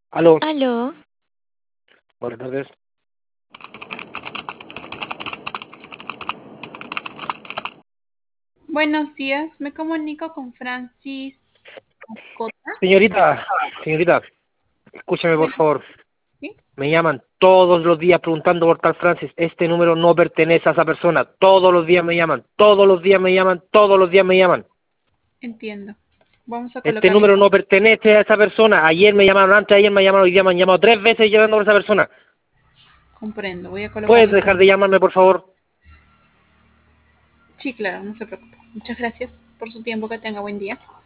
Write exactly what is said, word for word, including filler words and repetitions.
Aló, Aló, buenas tardes. Buenos días, me comunico con Francis Cota. Señorita, señorita, escúchame por Bueno, favor. ¿sí? Me llaman todos los días preguntando por tal Francis. Este número no pertenece a esa persona. Todos los días me llaman, todos los días me llaman, todos los días me llaman. Entiendo. Vamos a Este colocar la número no información. pertenece a esa persona. Ayer me llamaron, antes de ayer me llamaron, hoy día me han llamado tres veces llamando por esa persona. Comprendo, voy a colocar ¿Puedes la dejar de información. llamarme, por favor? Sí, claro, no se preocupe. Muchas gracias por su tiempo, que tenga buen día.